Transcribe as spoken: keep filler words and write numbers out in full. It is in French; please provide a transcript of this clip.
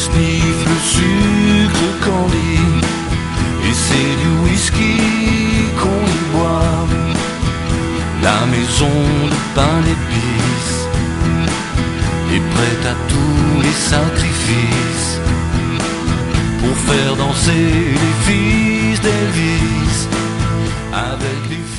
sniff le sucre candy, et c'est du whisky qu'on y boit. La maison de pain d'épices est prête à tous les sacrifices pour faire danser les fils d'Elvis avec les